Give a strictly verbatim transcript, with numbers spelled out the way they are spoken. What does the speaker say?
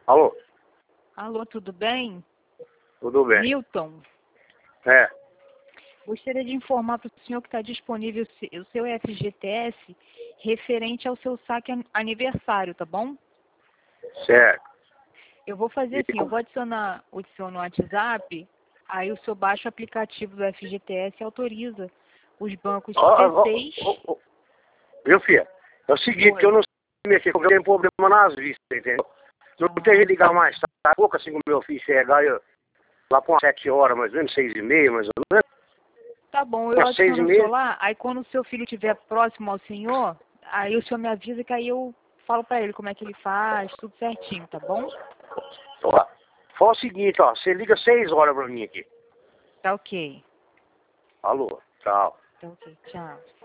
Alô? Alô, tudo bem? Tudo bem. Milton, É. gostaria de informar para o senhor que está disponível o se- o seu F G T S referente ao seu saque an- aniversário, tá bom? Certo. Eu vou fazer E assim, eu como- vou adicionar o seu no WhatsApp, aí o senhor baixa o aplicativo do F G T S e autoriza os bancos Ó, ó, ó, C seis. ó, ó. Viu, filha? É o seguinte, Oi. que eu não sei mexer, porque eu tenho problema nas vistas, entendeu? Não tem que ligar mais tarde, pouco assim com o meu filho chegar, eu, lá com sete horas, mais ou menos, seis e meia, mais ou menos. Tá bom, eu Às seis e adiciono o meia. senhor lá, aí quando o seu filho estiver próximo ao senhor, aí o senhor me avisa que aí eu falo para ele como é que ele faz, tudo certinho, tá bom? Ó, fala o seguinte, ó, você liga seis horas pra mim aqui. Tá ok. Alô, tchau. Tá ok, tchau.